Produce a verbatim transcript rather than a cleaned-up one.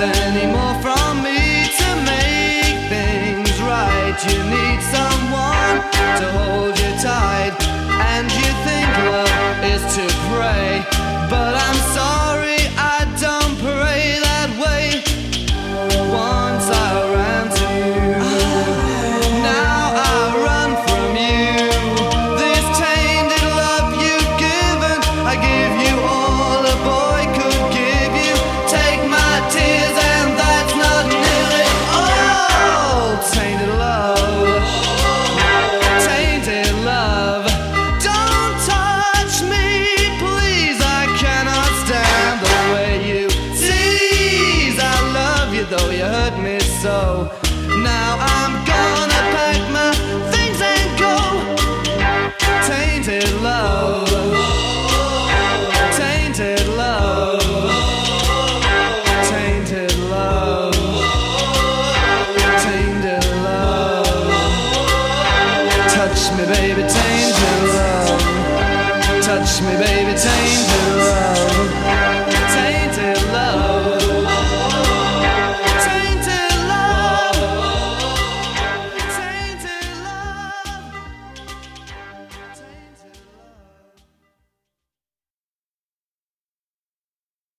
anymore from me to make things right. You need someone to hold you tight, and you think love is to pray, but I'm sorry, I don't pray that way. Once I ran to you, now I run from you. This tainted love you've given, I give you all a boy could give you. Take my tears and that's not nearly all. Tainted love, tainted love. Don't touch me, please, I cannot stand the way you tease. I love you though you hurt me so. Now I'm gonna pack my things and go. Tainted love, tainted love, tainted love, tainted love. Touch me baby, tainted love. Touch me baby, tainted